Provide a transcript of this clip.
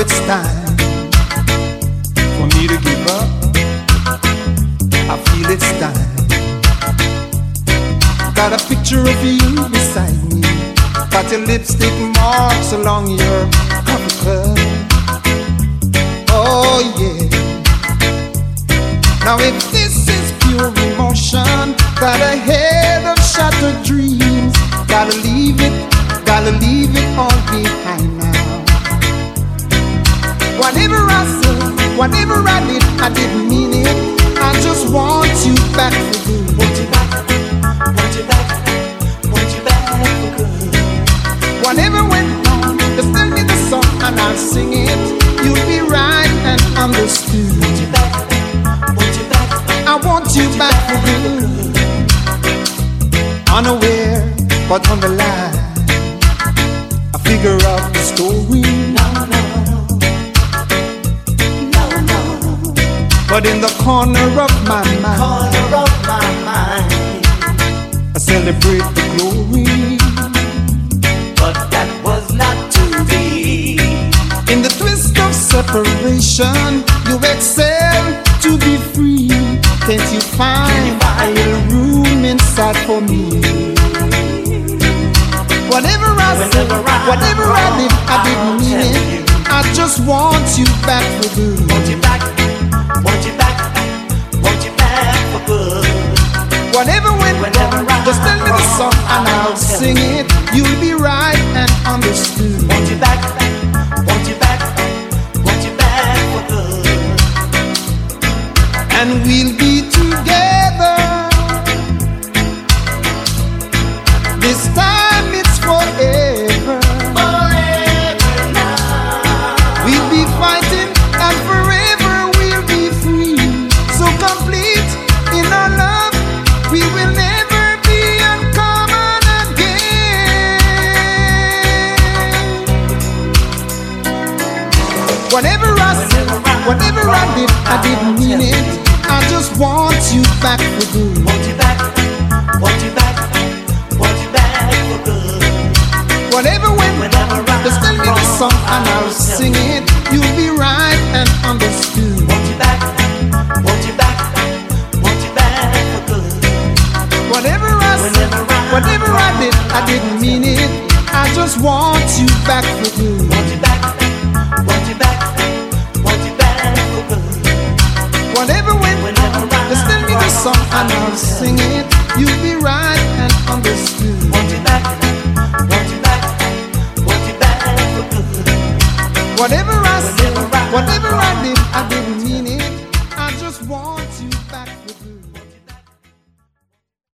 it's time for me to give up. I feel it's time. Got a picture of you beside me. Got your lipstick marks along your coffee cup. Oh yeah. Now if this is pure emotion, got a head of shattered dreams. Gotta leave it all behind now. Whatever I said, whatever I did, I didn't mean it. I just want you back for good. Want you back, want you back, want you back for good. Whatever went wrong, just tell me the song and I'll sing it. You'll be right and understood. Want you back, want you back, I want you back for good. Unaware, but on the line, I figure out the story. But in the corner of my mind, I celebrate the glory. But that was not to be. In the twist of separation, you excel to be free. Can't you find a little room inside for me? Whatever I said, whatever I did, I didn't mean it. I just want you back for good. Want you back, want you back, want you back for good. Whatever went wrong, just tell me the song and I'll sing it. You'll be right and understood. Want you back, want you back, want you back for good. And we'll be together. This time it's forever. Forever now. We'll be fighting and forever we'll be free. So complete in our love, we will never be uncommon again. Whatever I said, whatever I did, I didn't mean it. I just want you back for good. Want you back, want you back, want you back for good. Whatever went wrong, just tell me the song and I'll sing it. You'll be right and understood. Want you back, want you back, want you back for good. Whatever I said, whatever I did, I didn't mean it. I just want you back for good. Want you back, want you back, want you back for good. Whatever went wrong, just tell me the song and I'll sing it. You'll be right and understood. Want you back, want you back, want you back for good. Whatever I said, whatever I did, I didn't mean it. I just want you back for good.